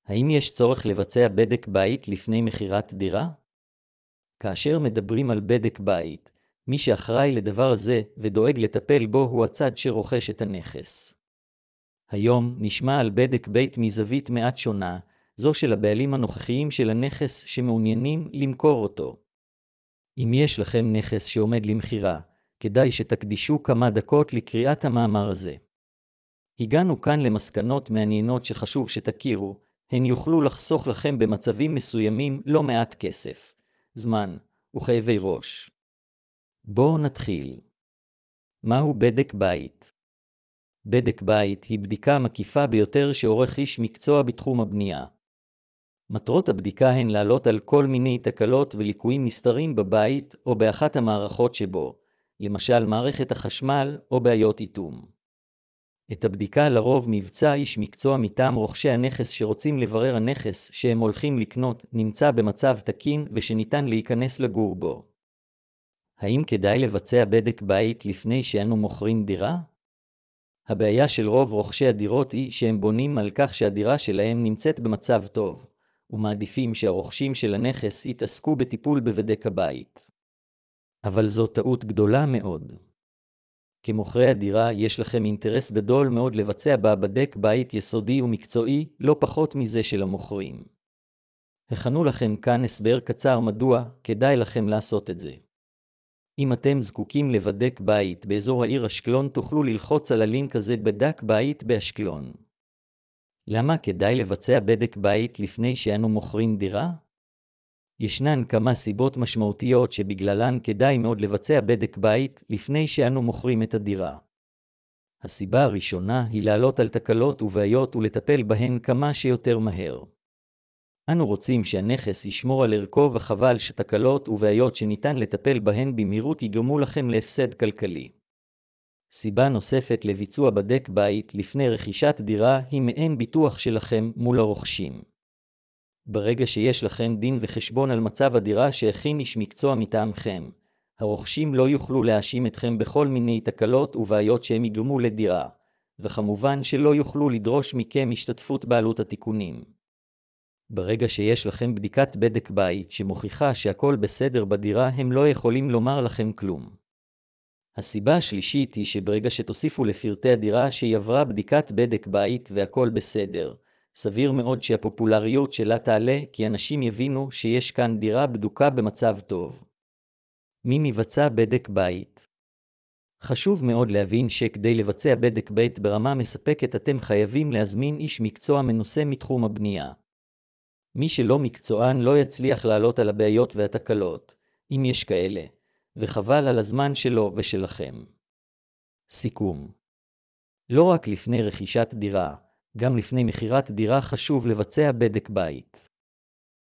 האם יש צורך לבצע בדק בית לפני מכירת דירה? כאשר מדברים על בדק בית, מי שאחראי לדבר הזה ודואג לטפל בו הוא הצד שרוכש את הנכס. היום נשמע על בדק בית מזווית מעט שונה, זו של הבעלים הנוכחיים של הנכס שמעוניינים למכור אותו. אם יש לכם נכס שעומד למכירה, כדאי שתקדישו כמה דקות לקריאת המאמר הזה. הגענו כאן למסקנות מעניינות שחשוב שתכירו, הן יוכלו לחסוך לכם במצבים מסוימים לא מעט כסף, זמן וכאבי ראש. בואו נתחיל. מהו בדק בית? בדק בית היא בדיקה מקיפה ביותר שעורך איש מקצוע בתחום הבנייה. מטרות הבדיקה הן לעלות על כל מיני תקלות וליקויים נסתרים בבית או באחת המערכות שבו, למשל מערכת החשמל או בעיות איתום. את הבדיקה לרוב מבצע איש מקצוע מטעם רוכשי הנכס שרוצים לברר הנכס שהם הולכים לקנות נמצא במצב תקין ושניתן להיכנס לגור בו. האם כדאי לבצע בדק בית לפני שאנו מוכרים דירה? הבעיה של רוב רוכשי הדירות היא שהם בונים על כך שהדירה שלהם נמצאת במצב טוב, ומעדיפים שהרוכשים של הנכס יתעסקו בטיפול בבדק הבית. אבל זו טעות גדולה מאוד. כמוכרי הדירה יש לכם אינטרס גדול מאוד לבצע בה בדק בית יסודי ומקצועי, לא פחות מזה של המוכרים. הכנו לכם כאן הסבר קצר מדוע כדאי לכם לעשות את זה. אם אתם זקוקים לבדק בית באזור העיר אשקלון תוכלו ללחוץ על הלינק הזה בדק בית באשקלון. למה כדאי לבצע בדק בית לפני שאנו מוכרים דירה? ישנן כמה סיבות משמעותיות שבגללן כדאי מאוד לבצע בדק בית לפני שאנו מוכרים את הדירה. הסיבה הראשונה היא לעלות על תקלות ובעיות ולטפל בהן כמה שיותר מהר. אנו רוצים שהנכס ישמור על ערכו וחבל שתקלות ובעיות שניתן לטפל בהן במהירות יגרמו לכם להפסד כלכלי. סיבה נוספת לביצוע בדק בית לפני רכישת דירה היא מעין ביטוח שלכם מול הרוכשים. ברגע שיש לכם דין וחשבון על מצב הדירה שהכין איש מקצוע מטעמכם, הרוכשים לא יוכלו להאשים אתכם בכל מיני תקלות ובעיות שהם יגרמו לדירה, וכמובן שלא יוכלו לדרוש מכם השתתפות בעלות התיקונים. ברגע שיש לכם בדיקת בדק בית שמוכיחה שהכל בסדר בדירה, הם לא יכולים לומר לכם כלום. הסיבה השלישית היא שברגע שתוסיפו לפרטי הדירה שהיא עברה בדיקת בדק בית והכל בסדר, סביר מאוד שהפופולריות שלה תעלה כי אנשים יבינו שיש כאן דירה בדוקה במצב טוב. מי מבצע בדק בית? חשוב מאוד להבין שכדי לבצע בדק בית ברמה מספקת אתם חייבים להזמין איש מקצוע מנוסה מתחום הבנייה. מי שלא מקצוען לא יצליח לעלות על הבעיות והתקלות, אם יש כאלה, וחבל על הזמן שלו ושלכם. סיכום. לא רק לפני רכישת דירה, גם לפני מכירת דירה חשוב לבצע בדק בית.